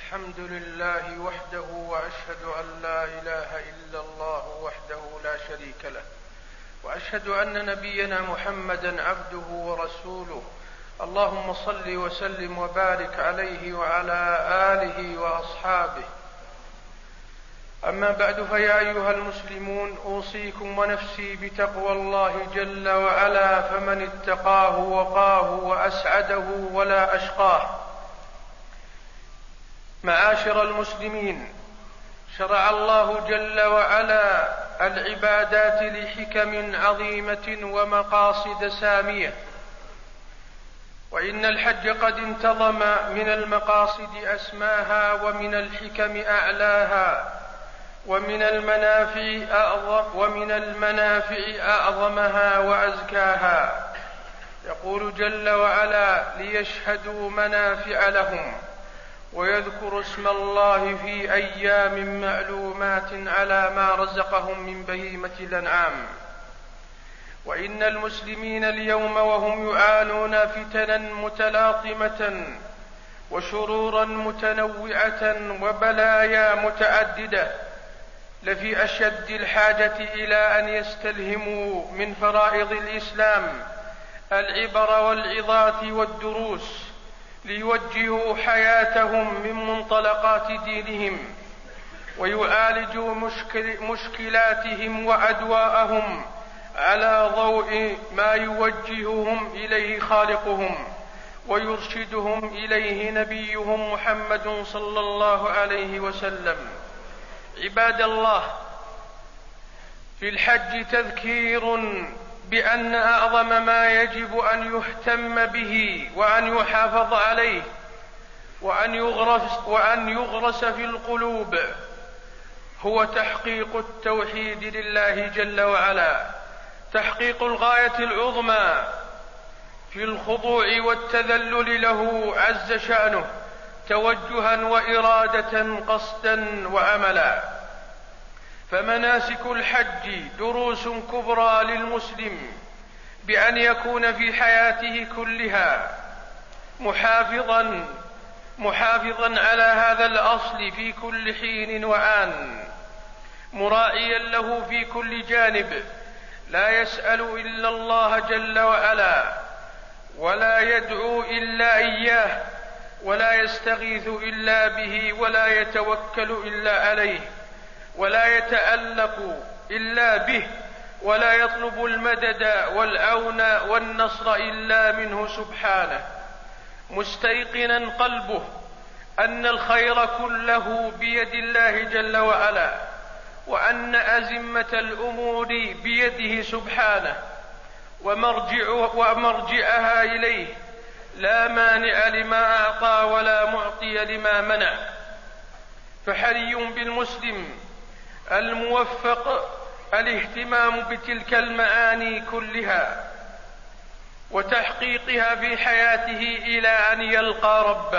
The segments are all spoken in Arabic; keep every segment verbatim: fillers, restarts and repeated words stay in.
الحمد لله وحده، وأشهد أن لا إله إلا الله وحده لا شريك له، وأشهد أن نبينا محمدا عبده ورسوله. اللهم صل وسلم وبارك عليه وعلى آله وأصحابه. أما بعد، فيا أيها المسلمون، أوصيكم ونفسي بتقوى الله جل وعلا، فمن اتقاه وقاه وأسعده ولا أشقاه. معاشر المسلمين، شرع الله جل وعلا العبادات لحكم عظيمة ومقاصد سامية، وإن الحج قد انتظم من المقاصد أسماها، ومن الحكم أعلاها، ومن المنافع أعظم ومن المنافع أعظمها وأزكاها. يقول جل وعلا: ليشهدوا منافع لهم ويذكروا اسم الله في أيام معلومات على ما رزقهم من بهيمة الأنعام. وإن المسلمين اليوم وهم يعانون فتنا متلاطمة وشرورا متنوعة وبلايا متعددة، لفي أشد الحاجة إلى أن يستلهموا من فرائض الإسلام العبر والعظات والدروس، ليوجهوا حياتهم من منطلقات دينهم، ويعالجوا مشكل مشكلاتهم وأدواءهم على ضوء ما يوجههم إليه خالقهم ويرشدهم إليه نبيهم محمد صلى الله عليه وسلم. عباد الله، في الحج تذكير بأن أعظم ما يجب أن يهتم به وأن يحافظ عليه وأن يغرس, وأن يغرس في القلوب هو تحقيق التوحيد لله جل وعلا، تحقيق الغاية العظمى في الخضوع والتذلل له عز شأنه، توجها وإرادة، قصدا وعملا. فمناسك الحج دروس كبرى للمسلم بأن يكون في حياته كلها محافظا محافظا على هذا الأصل في كل حين وآن، مراعيا له في كل جانب، لا يسأل إلا الله جل وعلا، ولا يدعو إلا إياه، ولا يستغيث إلا به، ولا يتوكل إلا عليه، ولا يتألق إلا به، ولا يطلب المدد والعون والنصر إلا منه سبحانه، مستيقنا قلبه أن الخير كله بيد الله جل وعلا، وأن أزمة الأمور بيده سبحانه، ومرجعها إليه، لا مانع لما أعطى ولا معطي لما منع. فحري بالمسلم الموفق الاهتمام بتلك المعاني كلها وتحقيقها في حياته إلى أن يلقى ربه،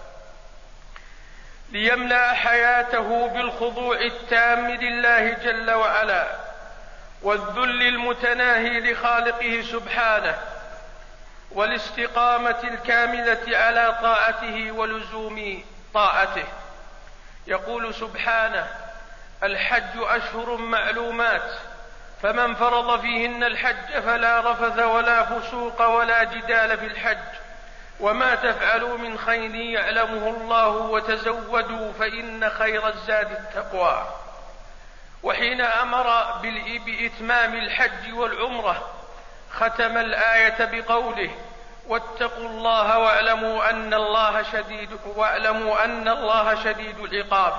ليملأ حياته بالخضوع التام لله جل وعلا، والذل المتناهي لخالقه سبحانه، والاستقامة الكاملة على طاعته ولزوم طاعته. يقول سبحانه: الحج أشهر معلومات، فمن فرض فيهن الحج فلا رفث ولا فسوق ولا جدال في الحج، وما تفعلوا من خير يعلمه الله، وتزودوا فإن خير الزاد التقوى. وحين أمر بإتمام الحج والعمرة ختم الآية بقوله: واتقوا الله واعلموا أن الله شديد واعلموا أن الله شديد العقاب.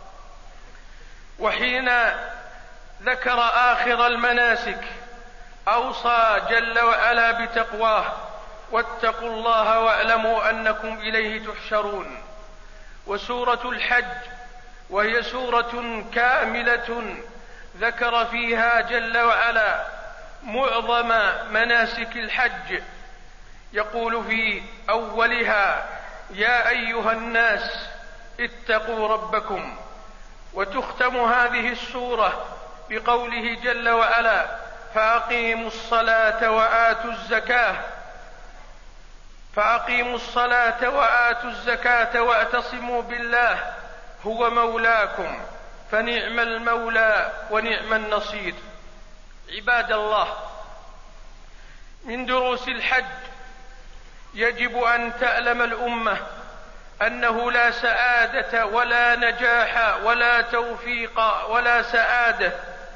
وحين ذكر آخر المناسك أوصى جل وعلا بتقواه: واتقوا الله واعلموا أنكم إليه تحشرون. وسورة الحج وهي سورة كاملة ذكر فيها جل وعلا معظم مناسك الحج، يقول في أولها: يا أيها الناس اتقوا ربكم. وتختم هذه السورة بقوله جل وعلا: فأقيموا الصلاة وآتوا الزكاة. فأقيموا الصلاة وآتوا الزكاة واعتصموا بالله هو مولاكم فنعم المولى ونعم النصير. عباد الله، من دروس الحج يجب أن تعلم الأمة أنه لا سعادة ولا نجاح ولا توفيق ولا سعادة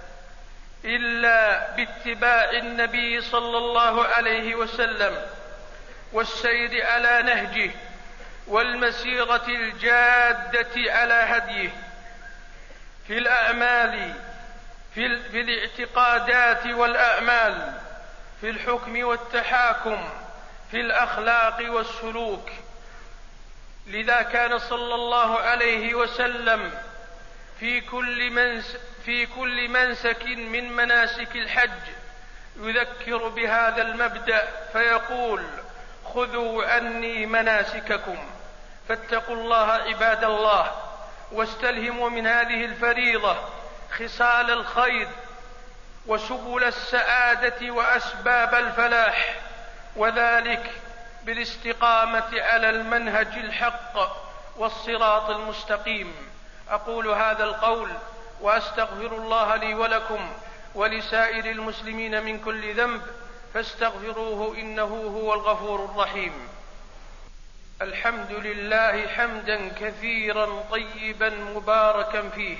إلا باتباع النبي صلى الله عليه وسلم والسير على نهجه والمسيرة الجادة على هديه في الأعمال، في, في الاعتقادات والأعمال، في الحكم والتحاكم، في الأخلاق والسلوك. لذا كان صلى الله عليه وسلم في كل منس في كل منسك من مناسك الحج يذكر بهذا المبدأ فيقول: خذوا عني مناسككم. فاتقوا الله عباد الله، واستلهموا من هذه الفريضة خصال الخير وسبل السعادة وأسباب الفلاح، وذلك بالاستقامة على المنهج الحق والصراط المستقيم. أقول هذا القول وأستغفر الله لي ولكم ولسائر المسلمين من كل ذنب فاستغفروه إنه هو الغفور الرحيم. الحمد لله حمدا كثيرا طيبا مباركا فيه.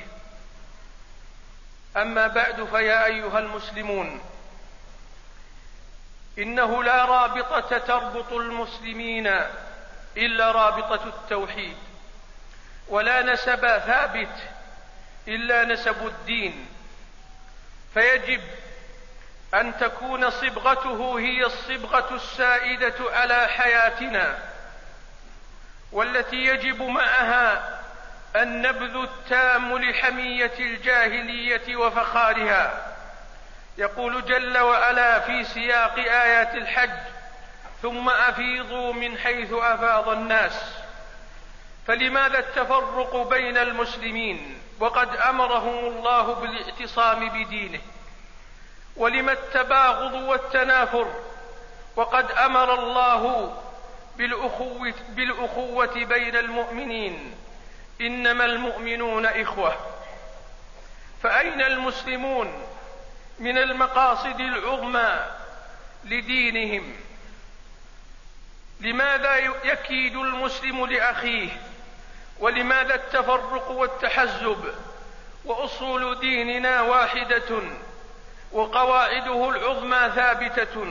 أما بعد، فيا أيها المسلمون، إنه لا رابطة تربط المسلمين إلا رابطة التوحيد، ولا نسب ثابت إلا نسب الدين، فيجب أن تكون صبغته هي الصبغة السائدة على حياتنا، والتي يجب معها النبذ التام لحمية الجاهلية وفخارها. يقول جل وعلا في سياق آيات الحج: ثم أفيضوا من حيث أفاض الناس. فلماذا التفرق بين المسلمين وقد أمرهم الله بالاعتصام بدينه؟ ولم التباغض والتنافر وقد أمر الله بالأخوة, بالأخوة بين المؤمنين؟ إنما المؤمنون إخوة. فأين المسلمون من المقاصد العظمى لدينهم؟ لماذا يكيد المسلم لأخيه؟ ولماذا التفرق والتحزب؟ وأصول ديننا واحدة وقواعده العظمى ثابتة.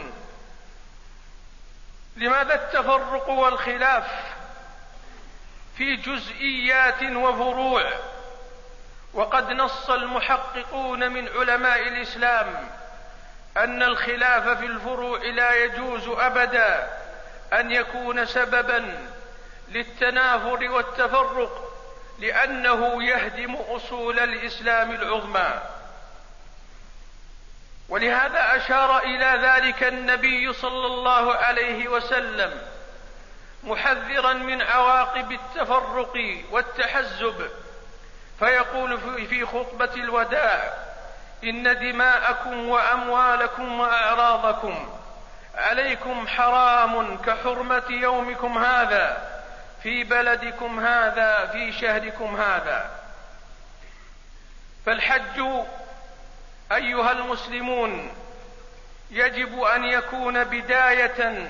لماذا التفرق والخلاف في جزئيات وفروع؟ وقد نص المحققون من علماء الإسلام أن الخلاف في الفروع لا يجوز أبدا أن يكون سببا للتنافر والتفرق، لأنه يهدم أصول الإسلام العظمى. ولهذا أشار إلى ذلك النبي صلى الله عليه وسلم محذرا من عواقب التفرق والتحزب، فيقول في خطبة الوداع: إن دماءكم وأموالكم وأعراضكم عليكم حرام كحرمة يومكم هذا في بلدكم هذا في شهركم هذا. فالحج أيها المسلمون يجب أن يكون بداية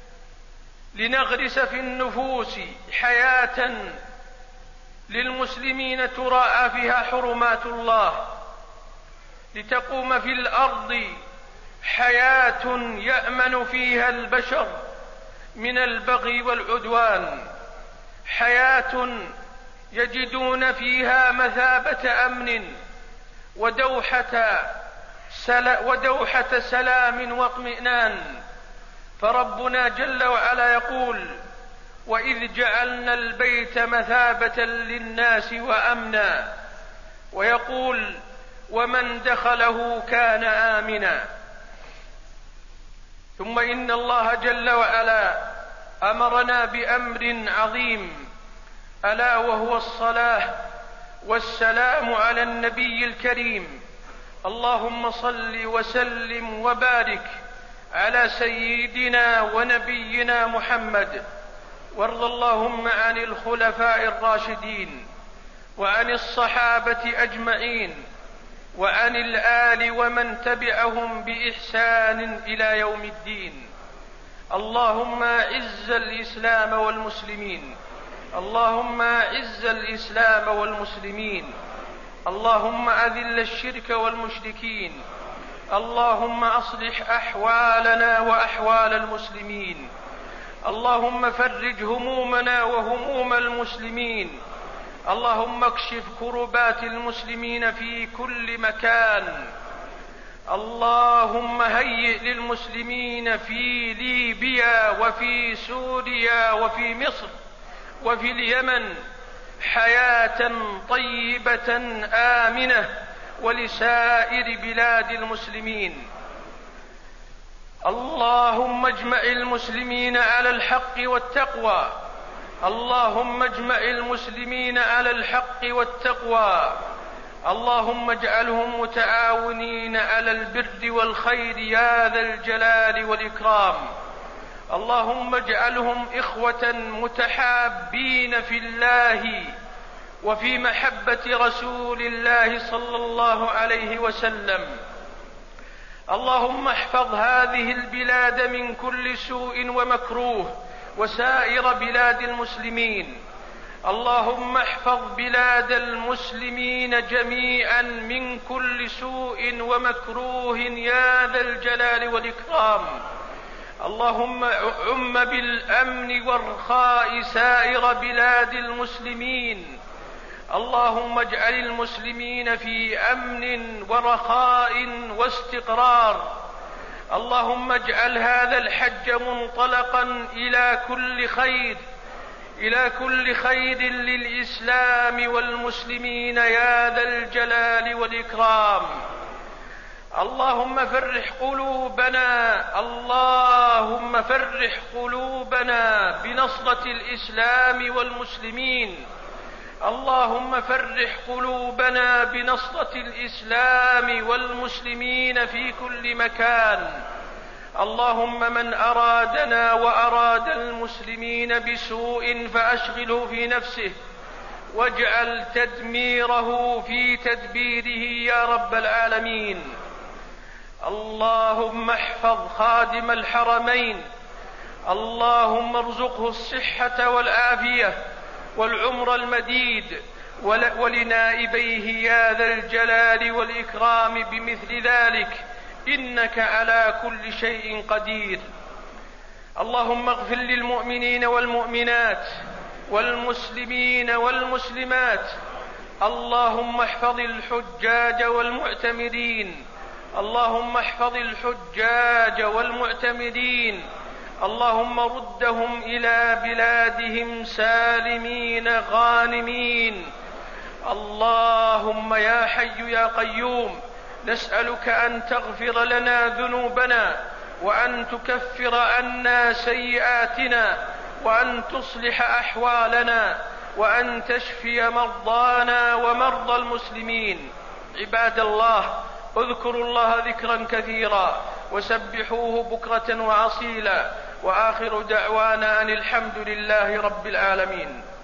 لنغرس في النفوس حياة للمسلمين تراعى فيها حرمات الله، لتقوم في الأرض حياة يأمن فيها البشر من البغي والعدوان، حياة يجدون فيها مثابة أمن ودوحة سلا ودوحة سلام واطمئنان. فربنا جل وعلا يقول: وإذ جعلنا البيت مثابة للناس وأمنا، ويقول: ومن دخله كان آمنا. ثم إن الله جل وعلا أمرنا بأمر عظيم، ألا وهو الصلاة والسلام على النبي الكريم. اللهم صل وسلم وبارك على سيدنا ونبينا محمد، وارض اللهم عن الخلفاء الراشدين وعن الصحابة أجمعين وعن الآل ومن تبعهم بإحسان إلى يوم الدين. اللهم أعز الإسلام والمسلمين، اللهم أعز الإسلام والمسلمين، اللهم أذل الشرك والمشركين، اللهم أصلح أحوالنا وأحوال المسلمين، اللهم فرج همومنا وهموم المسلمين، اللهم اكشف كربات المسلمين في كل مكان. اللهم هيئ للمسلمين في ليبيا وفي سوريا وفي مصر وفي اليمن حياة طيبة آمنة، ولسائر بلاد المسلمين. اللهم اجمع المسلمين على الحق والتقوى، اللهم اجمع المسلمين على الحق والتقوى، اللهم اجعلهم متعاونين على البر والخير يا ذا الجلال والإكرام. اللهم اجعلهم إخوة متحابين في الله وفي محبة رسول الله صلى الله عليه وسلم. اللهم احفظ هذه البلاد من كل سوء ومكروه وسائر بلاد المسلمين. اللهم احفظ بلاد المسلمين جميعا من كل سوء ومكروه يا ذا الجلال والإكرام. اللهم عم بالأمن والرخاء سائر بلاد المسلمين. اللهم اجعل المسلمين في أمن ورخاء واستقرار. اللهم اجعل هذا الحج منطلقا إلى كل خير، إلى كل خير للإسلام والمسلمين يا ذا الجلال والإكرام. اللهم فرح قلوبنا، اللهم فرح قلوبنا بنصرة الإسلام والمسلمين. اللهم فرح قلوبنا بنصرة الإسلام والمسلمين في كل مكان. اللهم من أرادنا وأراد المسلمين بسوء فأشغله في نفسه، واجعل تدميره في تدبيره يا رب العالمين. اللهم احفظ خادم الحرمين، اللهم ارزقه الصحة والعافية والعمر المديد، ولنائبيه يا ذا الجلال والإكرام بمثل ذلك، إنك على كل شيء قدير. اللهم اغفر للمؤمنين والمؤمنات والمسلمين والمسلمات. اللهم احفظ الحجاج والمعتمرين، اللهم احفظ الحجاج والمعتمرين. اللهم ردهم إلى بلادهم سالمين غانمين. اللهم يا حي يا قيوم، نسألك أن تغفر لنا ذنوبنا، وأن تكفر عنا سيئاتنا، وأن تصلح أحوالنا، وأن تشفي مرضانا ومرضى المسلمين. عباد الله، اذكروا الله ذكرا كثيرا وسبحوه بكرة وأصيلا، وآخر دعوانا أن الحمد لله رب العالمين.